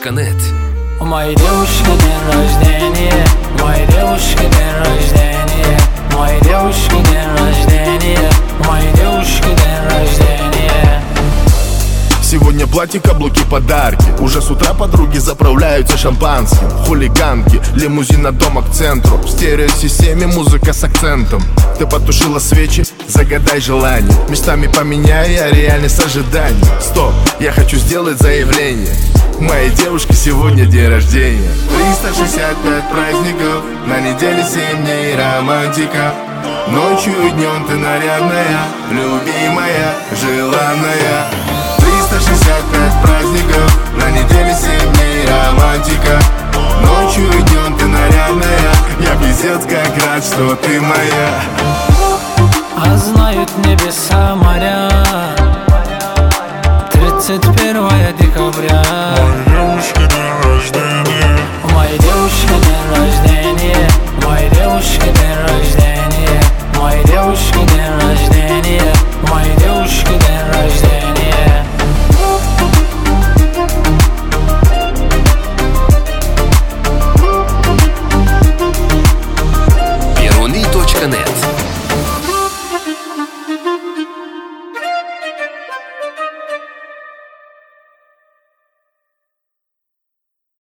Радио.нет. У моей девушки день рождения, у моей девушки день рождения, у моей девушки день рождения, у моей девушки день рождения. Сегодня платье, каблуки, подарки. Уже с утра подруги заправляются шампанским. Хулиганки, лимузин от дома к центру. В стереосистеме музыка с акцентом. Ты потушила свечи, загадай желание. Местами поменяй, а реальность ожиданий. Стоп, я хочу сделать заявление. Моей девушки сегодня день рождения. 365 праздников, на неделе 7 дней романтика. Ночью и днем ты нарядная, любимая, желанная. 365 праздников, на неделе 7 дней романтика. Ночью и днем ты нарядная, я пиздец как рад, что ты моя. А знают небеса, моря, 31 декабря.